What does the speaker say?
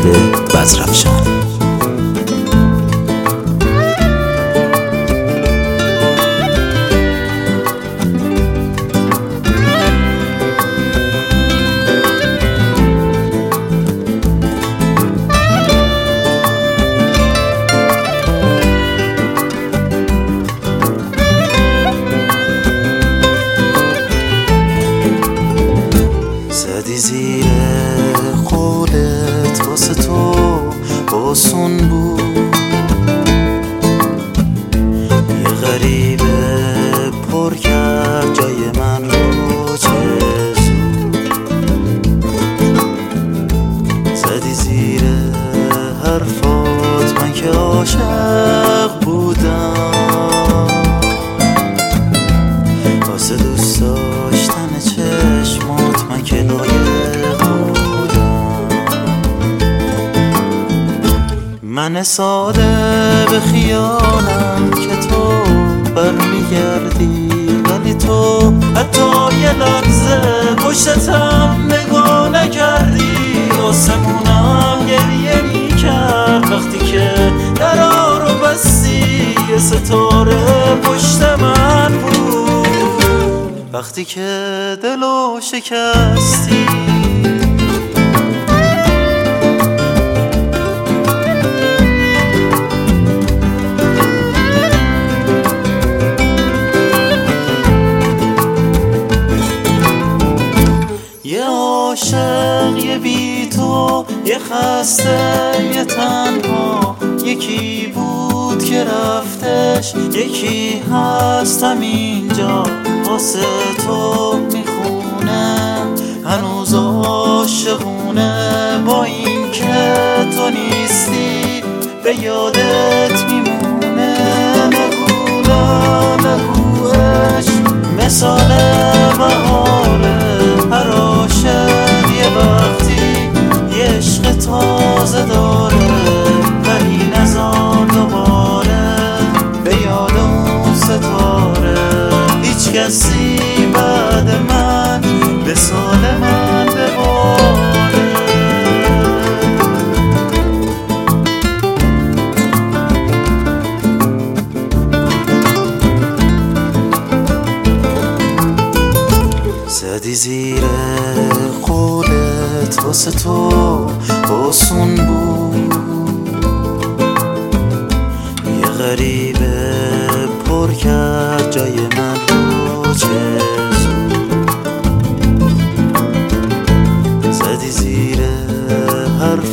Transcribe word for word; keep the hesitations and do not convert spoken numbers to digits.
محمد بزرافشان. زدی زیر قولت واسه تو آسون بود، یه غریبه پر کرد جای من رو چه زود. زدی زیر حرفات من که عاشق بودم، واسه دوست داشتن چشمات من که لایق بودم. من ساده به خیالم که تو برمیگردی، ولی تو حتی یه لحظه پشتم نگاه نکردی. آسمونم گریه میکرد وقتی که درا رو بستی، یه ستاره پشت من بود وقتی که دلو شکستی. یه عاشق یه بی تو، یه خسته یه تنها، یکی بود که رفتش، یکی هستم اینجا واسه تو میخونه، هنوز عاشقونه. با این که تو نیستی به یادت میمونه. نگو لا نگو عشق مثال بهاره، هر عاشق یه وقتی یه عشق تازه داره، ولی نزار دوباره به یاد اون ستاره. هیچ کسی بعد من به سال من بباره. زدی زیر قولت واسه تو آسون بود، یه غریبه پر کرد جای من رو چه زود. زدی زیر حرف